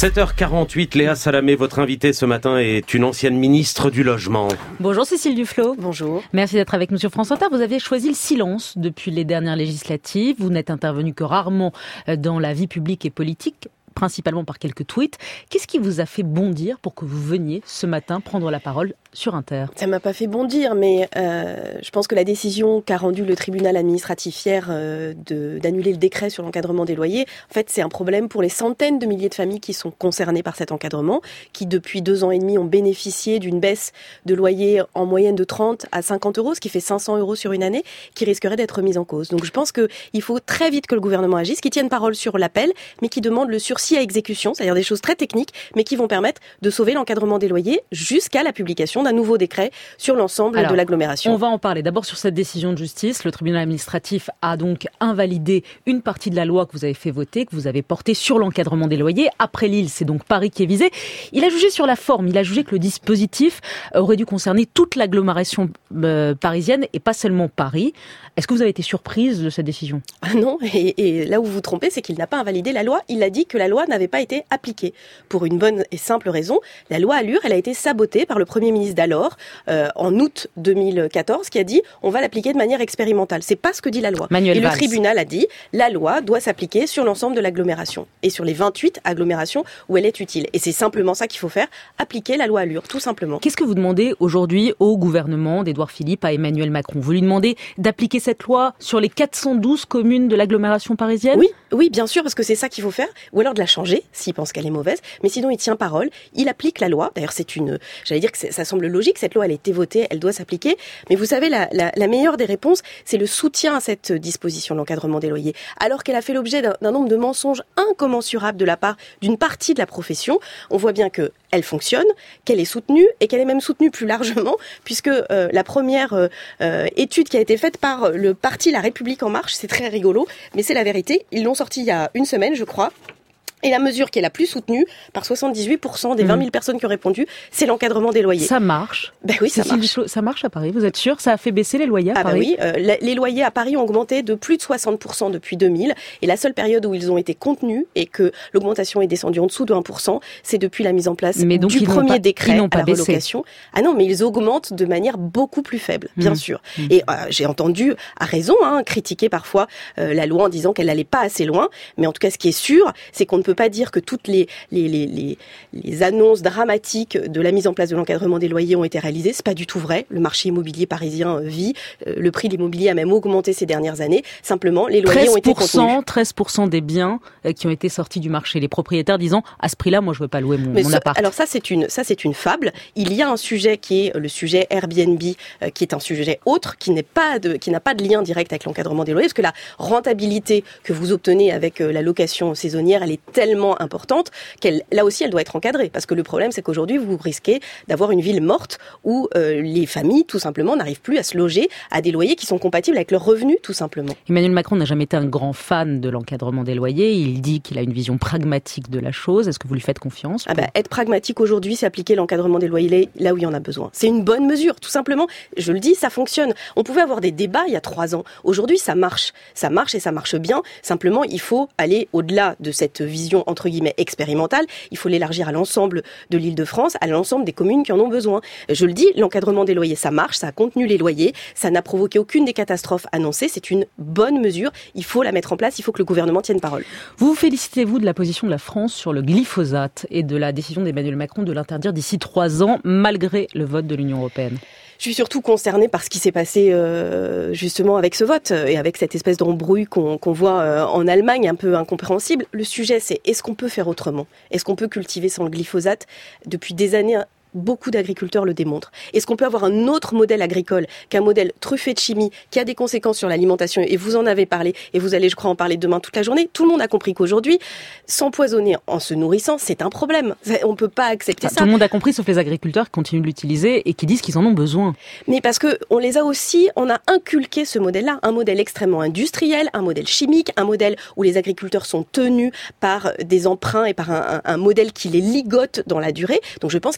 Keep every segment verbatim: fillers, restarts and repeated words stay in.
sept heures quarante-huit, Léa Salamé, votre invitée ce matin est une ancienne ministre du Logement. Bonjour Cécile Duflot. Bonjour. Merci d'être avec nous sur France Inter. Vous avez choisi le silence depuis les dernières législatives. Vous n'êtes intervenu que rarement dans la vie publique et politique, principalement par quelques tweets. Qu'est-ce qui vous a fait bondir pour que vous veniez ce matin prendre la parole sur Inter? Ça m'a pas fait bondir, mais euh, je pense que la décision qu'a rendue le tribunal administratif hier euh, de, d'annuler le décret sur l'encadrement des loyers, en fait, c'est un problème pour les centaines de milliers de familles qui sont concernées par cet encadrement, qui depuis deux ans et demi ont bénéficié d'une baisse de loyer en moyenne de trente à cinquante euros, ce qui fait cinq cents euros sur une année, qui risquerait d'être mise en cause. Donc je pense qu'il faut très vite que le gouvernement agisse, qu'il tienne parole sur l'appel, mais qui demande le sursis à exécution, c'est-à-dire des choses très techniques, mais qui vont permettre de sauver l'encadrement des loyers jusqu'à la publication d'un nouveau décret sur l'ensemble Alors, de l'agglomération. On va en parler. D'abord sur cette décision de justice. Le tribunal administratif a donc invalidé une partie de la loi que vous avez fait voter, que vous avez portée sur l'encadrement des loyers. Après Lille, c'est donc Paris qui est visé. Il a jugé sur la forme. Il a jugé que le dispositif aurait dû concerner toute l'agglomération euh, parisienne et pas seulement Paris. Est-ce que vous avez été surprise de cette décision? Ah non, et, et là où vous vous trompez, c'est qu'il n'a pas invalidé la loi. Il a dit que la loi n'avait pas été appliquée. Pour une bonne et simple raison, la loi Allure, elle a été sabotée par le Premier ministre d'alors, euh, en août deux mille quatorze, qui a dit on va l'appliquer de manière expérimentale. C'est pas ce que dit la loi. Manuel et Valls. Le tribunal a dit la loi doit s'appliquer sur l'ensemble de l'agglomération et sur les vingt-huit agglomérations où elle est utile. Et c'est simplement ça qu'il faut faire, appliquer la loi Allure, tout simplement. Qu'est-ce que vous demandez aujourd'hui au gouvernement d'Édouard Philippe, à Emmanuel Macron? Vous lui demandez d'appliquer cette loi sur les quatre cent douze communes de l'agglomération parisienne? Oui, oui, bien sûr, parce que c'est ça qu'il faut faire. Ou alors de la changer, s'il pense qu'elle est mauvaise. Mais sinon, il tient parole, il applique la loi. D'ailleurs, c'est une, j'allais dire que ça semble logique, cette loi, elle a été votée, elle doit s'appliquer. Mais vous savez, la, la, la meilleure des réponses, c'est le soutien à cette disposition de l'encadrement des loyers. Alors qu'elle a fait l'objet d'un, d'un nombre de mensonges incommensurables de la part d'une partie de la profession, on voit bien que elle fonctionne, qu'elle est soutenue et qu'elle est même soutenue plus largement, puisque euh, la première euh, étude qui a été faite par le parti La République En Marche, c'est très rigolo, mais c'est la vérité, ils l'ont sorti il y a une semaine, je crois. Et la mesure qui est la plus soutenue par soixante-dix-huit pour cent des vingt mille personnes qui ont répondu, c'est l'encadrement des loyers. Ça marche. Ben oui, ça Cécile marche. Duflot, ça marche à Paris, vous êtes sûre? Ça a fait baisser les loyers à ah Paris? Ah bah oui, euh, les loyers à Paris ont augmenté de plus de soixante pour cent depuis deux mille. Et la seule période où ils ont été contenus et que l'augmentation est descendue en dessous de un pour cent, c'est depuis la mise en place mais donc du ils premier pas, décret ils pas à la baissé. relocation. Ah non, mais ils augmentent de manière beaucoup plus faible, bien mmh. sûr. Mmh. Et euh, j'ai entendu, à raison, hein, critiquer parfois euh, la loi en disant qu'elle n'allait pas assez loin. Mais en tout cas, ce qui est sûr, c'est qu'on ne peut pas dire que toutes les, les, les Les, les annonces dramatiques de la mise en place de l'encadrement des loyers ont été réalisées. C'est pas du tout vrai. Le marché immobilier parisien vit. Le prix de l'immobilier a même augmenté ces dernières années. Simplement, les loyers ont été contenus. treize pour cent des biens qui ont été sortis du marché. Les propriétaires disant, à ce prix-là, moi, je veux pas louer mon, Mais mon ce, appart. Alors ça, c'est une, ça, c'est une fable. Il y a un sujet qui est le sujet Airbnb, euh, qui est un sujet autre, qui n'est pas de, qui n'a pas de lien direct avec l'encadrement des loyers, parce que la rentabilité que vous obtenez avec euh, la location saisonnière, elle est tellement importante qu'elle, là aussi, elle doit être encadrée. Parce que le problème, c'est qu'aujourd'hui, vous risquez d'avoir une ville morte où euh, les familles, tout simplement, n'arrivent plus à se loger à des loyers qui sont compatibles avec leurs revenus, tout simplement. Emmanuel Macron n'a jamais été un grand fan de l'encadrement des loyers. Il dit qu'il a une vision pragmatique de la chose. Est-ce que vous lui faites confiance? Ah bah, être pragmatique aujourd'hui, c'est appliquer l'encadrement des loyers là où il y en a besoin. C'est une bonne mesure, tout simplement. Je le dis, ça fonctionne. On pouvait avoir des débats il y a trois ans. Aujourd'hui, ça marche. Ça marche et ça marche bien. Simplement, il faut aller au-delà de cette vision, entre guillemets, expérimentale. Il faut l'élargir à l'ensemble de l'Île-de-France, à l'ensemble des communes qui en ont besoin. Je le dis, l'encadrement des loyers, ça marche, ça a contenu les loyers, ça n'a provoqué aucune des catastrophes annoncées. C'est une bonne mesure. Il faut la mettre en place. Il faut que le gouvernement tienne parole. Vous vous félicitez-vous de la position de la France sur le glyphosate et de la décision d'Emmanuel Macron de l'interdire d'ici trois ans, malgré le vote de l'Union européenne? Je suis surtout concernée par ce qui s'est passé euh, justement avec ce vote et avec cette espèce d'embrouille qu'on, qu'on voit euh, en Allemagne, un peu incompréhensible. Le sujet, c'est est-ce qu'on peut faire autrement? Est-ce qu'on peut cultiver sans le glyphosate? Depuis des années, beaucoup d'agriculteurs le démontrent. Est-ce qu'on peut avoir un autre modèle agricole qu'un modèle truffé de chimie qui a des conséquences sur l'alimentation? Et vous en avez parlé, et vous allez, je crois, en parler demain toute la journée. Tout le monde a compris qu'aujourd'hui, s'empoisonner en se nourrissant, c'est un problème. On ne peut pas accepter enfin, ça. Tout le monde a compris, sauf les agriculteurs qui continuent de l'utiliser et qui disent qu'ils en ont besoin. Mais parce que on les a aussi, on a inculqué ce modèle-là, un modèle extrêmement industriel, un modèle chimique, un modèle où les agriculteurs sont tenus par des emprunts et par un, un, un modèle qui les ligote dans la durée. Donc je pense qu'il faut en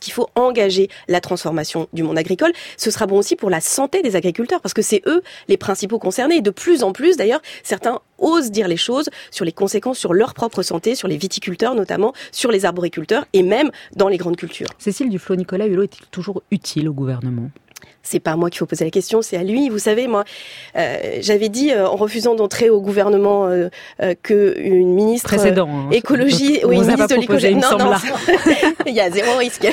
engager la transformation du monde agricole. Ce sera bon aussi pour la santé des agriculteurs, parce que c'est eux les principaux concernés. Et de plus en plus, d'ailleurs, certains osent dire les choses sur les conséquences sur leur propre santé, sur les viticulteurs notamment, sur les arboriculteurs et même dans les grandes cultures. Cécile Duflot, Nicolas Hulot est-il toujours utile au gouvernement ? C'est pas à moi qu'il faut poser la question, c'est à lui. Vous savez, moi, euh, j'avais dit euh, en refusant d'entrer au gouvernement euh, euh, que une ministre précédent hein, écologie, oui, une ministre de l'écologie, non, non, il y a zéro risque.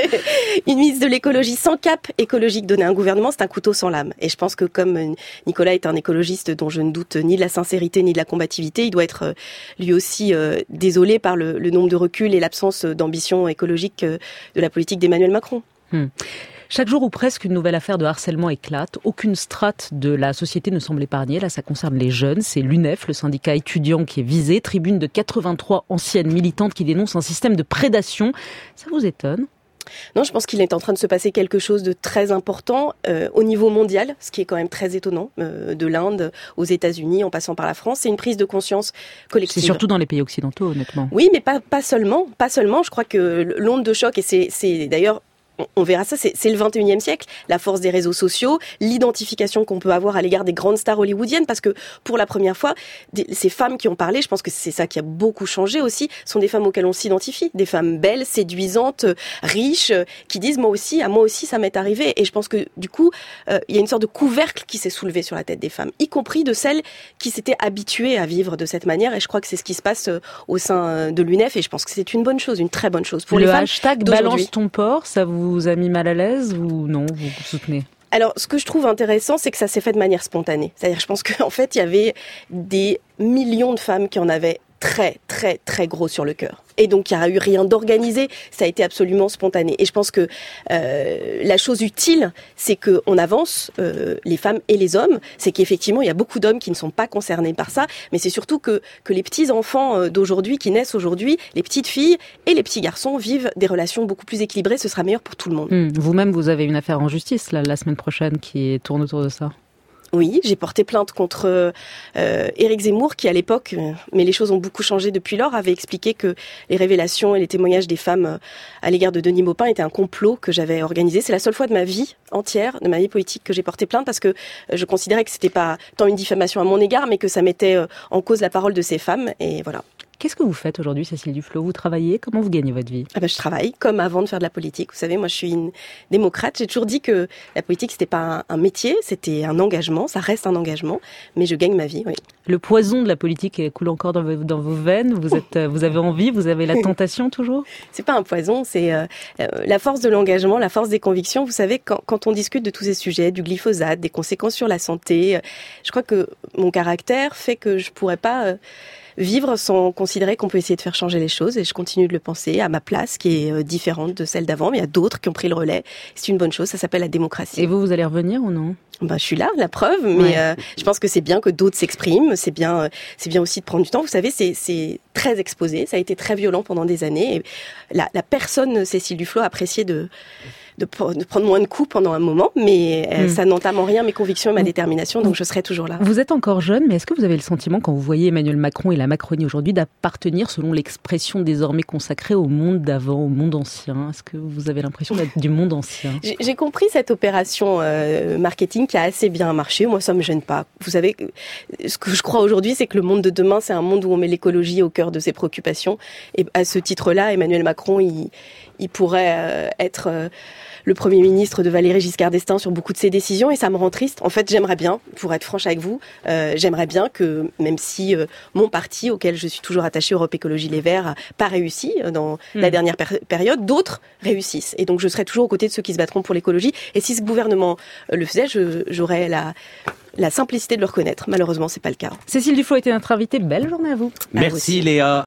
Une ministre de l'écologie sans cap écologique donnée à un gouvernement, c'est un couteau sans lame. Et je pense que comme Nicolas est un écologiste dont je ne doute ni de la sincérité ni de la combativité, il doit être euh, lui aussi euh, désolé par le, le nombre de reculs et l'absence d'ambition écologique euh, de la politique d'Emmanuel Macron. Hmm. Chaque jour ou presque, une nouvelle affaire de harcèlement éclate. Aucune strate de la société ne semble épargnée. Là, ça concerne les jeunes. C'est l'U N E F, le syndicat étudiant, qui est visé. Tribune de quatre-vingt-trois anciennes militantes qui dénoncent un système de prédation. Ça vous étonne ? Non, je pense qu'il est en train de se passer quelque chose de très important euh, au niveau mondial, ce qui est quand même très étonnant, euh, de l'Inde aux États-Unis, en passant par la France. C'est une prise de conscience collective. C'est surtout dans les pays occidentaux, honnêtement. Oui, mais pas, pas seulement. Pas seulement. Je crois que l'onde de choc, et c'est, c'est d'ailleurs... On verra ça, c'est, c'est le vingt et unième siècle, la force des réseaux sociaux, l'identification qu'on peut avoir à l'égard des grandes stars hollywoodiennes, parce que pour la première fois, des, ces femmes qui ont parlé, je pense que c'est ça qui a beaucoup changé aussi, sont des femmes auxquelles on s'identifie, des femmes belles, séduisantes, riches, qui disent moi aussi, à moi aussi ça m'est arrivé. Et je pense que du coup, euh, il y a une sorte de couvercle qui s'est soulevé sur la tête des femmes, y compris de celles qui s'étaient habituées à vivre de cette manière. Et je crois que c'est ce qui se passe au sein de l'U N E F, et je pense que c'est une bonne chose, une très bonne chose pour le les femmes. Le hashtag balance ton porc, ça vous vous a mis mal à l'aise ou non, vous soutenez ? Alors, ce que je trouve intéressant, c'est que ça s'est fait de manière spontanée. C'est-à-dire, je pense qu'en fait, il y avait des millions de femmes qui en avaient très, très, très gros sur le cœur. Et donc, il n'y a eu rien d'organisé, ça a été absolument spontané. Et je pense que euh, la chose utile, c'est qu'on avance, euh, les femmes et les hommes, c'est qu'effectivement, il y a beaucoup d'hommes qui ne sont pas concernés par ça, mais c'est surtout que, que les petits-enfants d'aujourd'hui, qui naissent aujourd'hui, les petites filles et les petits garçons vivent des relations beaucoup plus équilibrées, ce sera meilleur pour tout le monde. Mmh. Vous-même, vous avez une affaire en justice là, la semaine prochaine qui tourne autour de ça. Oui, j'ai porté plainte contre euh, Éric Zemmour qui à l'époque, mais les choses ont beaucoup changé depuis lors, avait expliqué que les révélations et les témoignages des femmes à l'égard de Denis Maupin étaient un complot que j'avais organisé. C'est la seule fois de ma vie entière, de ma vie politique, que j'ai porté plainte parce que je considérais que c'était pas tant une diffamation à mon égard, mais que ça mettait en cause la parole de ces femmes. Et voilà. Qu'est-ce que vous faites aujourd'hui, Cécile Duflot ? Vous travaillez ? Comment vous gagnez votre vie ? Ah ben, je travaille comme avant de faire de la politique. Vous savez, moi, je suis une démocrate. J'ai toujours dit que la politique, c'était pas un, un métier, c'était un engagement. Ça reste un engagement, mais je gagne ma vie, oui. Le poison de la politique coule encore dans vos, dans vos veines. Vous êtes, vous avez envie, vous avez la tentation toujours ? C'est pas un poison, c'est euh, la force de l'engagement, la force des convictions. Vous savez, quand, quand on discute de tous ces sujets, du glyphosate, des conséquences sur la santé, je crois que mon caractère fait que je pourrais pas euh, vivre sans considérer qu'on peut essayer de faire changer les choses, et je continue de le penser à ma place qui est différente de celle d'avant, mais il y a d'autres qui ont pris le relais. C'est une bonne chose, ça s'appelle la démocratie. Et vous, vous allez revenir ou non ? Ben, je suis là, la preuve, mais ouais. euh, je pense que c'est bien que d'autres s'expriment, c'est bien, euh, c'est bien aussi de prendre du temps. Vous savez, c'est, c'est très exposé, ça a été très violent pendant des années. Et la, la personne, Cécile Duflot, a apprécié de, de, de prendre moins de coups pendant un moment, mais euh, mmh. ça n'entame en rien mes convictions et ma détermination, donc je serai toujours là. Vous êtes encore jeune, mais est-ce que vous avez le sentiment, quand vous voyez Emmanuel Macron et la Macronie aujourd'hui, d'appartenir, selon l'expression désormais consacrée, au monde d'avant, au monde ancien ? Est-ce que vous avez l'impression d'être du monde ancien ? J'ai, j'ai compris cette opération euh, marketing qui a assez bien marché. Moi, ça me gêne pas. Vous savez, ce que je crois aujourd'hui, c'est que le monde de demain, c'est un monde où on met l'écologie au cœur de ses préoccupations. Et à ce titre-là, Emmanuel Macron, il, il pourrait euh, être euh, le Premier ministre de Valéry Giscard d'Estaing sur beaucoup de ses décisions, et ça me rend triste. En fait, j'aimerais bien, pour être franche avec vous, euh, j'aimerais bien que, même si euh, mon parti, auquel je suis toujours attachée, Europe Écologie Les Verts, n'a pas réussi dans mmh. la dernière péri- période, d'autres réussissent. Et donc, je serai toujours aux côtés de ceux qui se battront pour l'écologie. Et si ce gouvernement euh, le faisait, je, j'aurais la... la simplicité de le reconnaître. Malheureusement, c'est pas le cas. Cécile Duflot était notre invitée. Belle journée à vous. Merci à vous Léa.